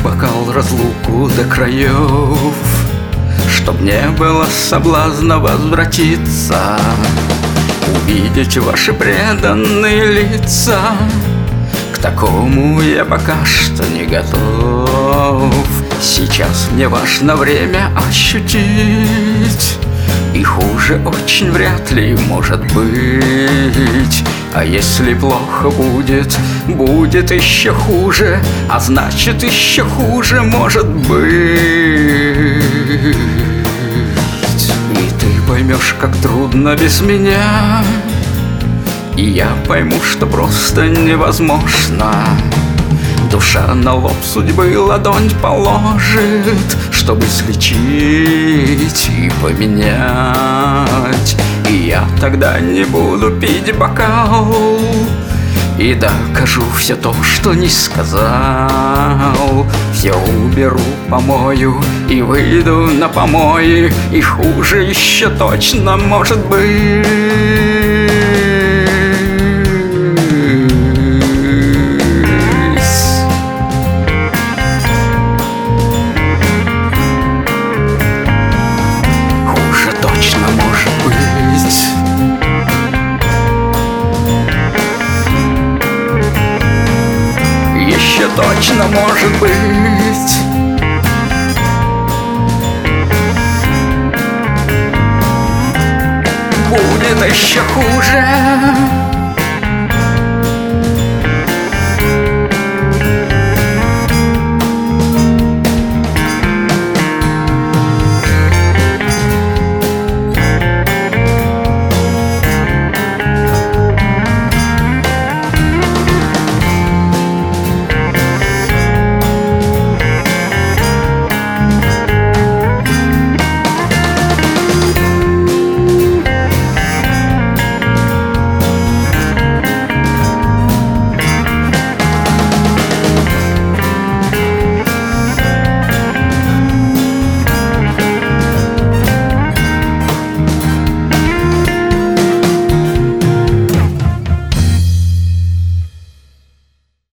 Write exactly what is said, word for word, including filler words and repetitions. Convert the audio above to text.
бокал разлуку до краев, чтоб не было соблазна возвратиться, увидеть ваши преданные лица. К такому я пока что не готов. Сейчас мне важно время ощутить, и хуже очень вряд ли может быть. А если плохо будет, будет еще хуже, а значит еще хуже может быть. И ты поймешь, как трудно без меня, и я пойму, что просто невозможно. Душа на лоб судьбы ладонь положит, чтобы слечить и поменять. И я тогда не буду пить бокал, и докажу все то, что не сказал. Все уберу, помою и выйду на помои, и хуже еще точно может быть. Точно может быть. Будет еще хуже.